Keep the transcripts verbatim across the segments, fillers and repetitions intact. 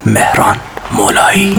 مهران مولایی.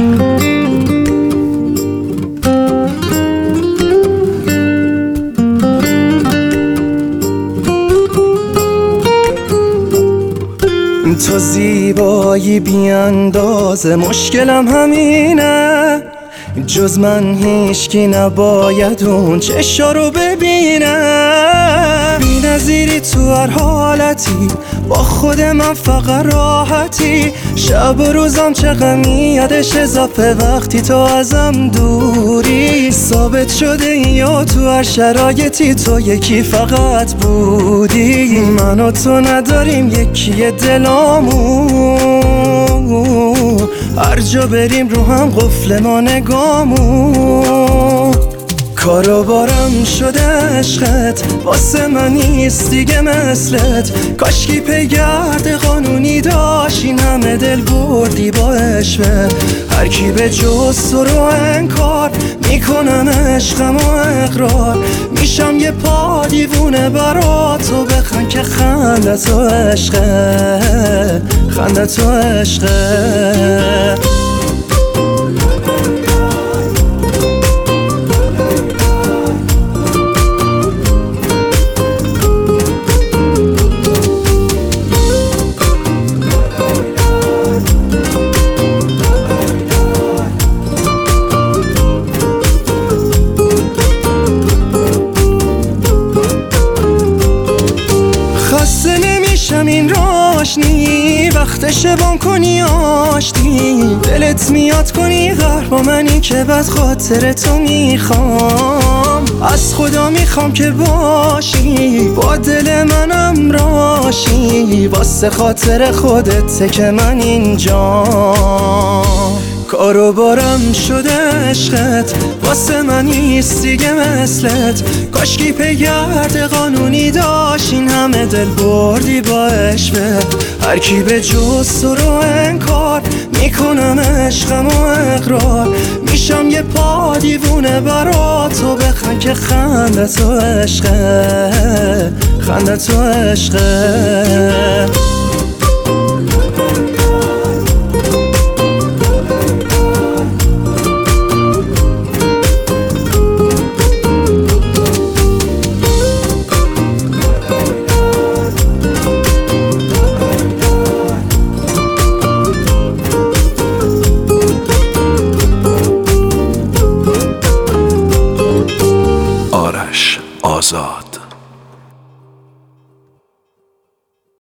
تو زیبایی بی اندازه، مشکلم همینه، جز من هیچکی نباید اون چشا رو ببینه. بی نظیری تو هر حالتی، با خود من فقط راحتی، شب و روزم چه غمی یادش اضافه وقتی تو ازم دوری. ثابت شده یا تو هر شرایطی تو یکی فقط بودی. من و تو نداریم یکی دلامون، هر جا بریم رو هم قفل ما نگامون. کارو بارم شده عشقت، واسه من نیست دیگه مثلت. کاشکی پیگرد قانونی داشت، این همه دل بردی با عشقه. هر کی به جز تو رو انکار میکنم عشقم و اقرار، میشم یه پا دیوونه برا تو. بخند که خنده تو عشقه، خنده تو عشقه. این راشنی وقتشه بان کنی آشتی، دلت میاد کنی غر با منی که بد خاطر تو میخوام. از خدا میخوام که باشی با دل منم راشی، واسه خاطر خودت که من اینجام. کارو بارم شده عشقت، واسه من نیست دیگه مثلت. کاشکی پیگرد قانونی داشت، این همه دل بردی با عشقه. هر کی به جز تو رو انکار میکنم عشقم و اقرار، میشم یه پا دیوونه برا تو. بخند که خنده تو عشقه، خنده تو عشقه.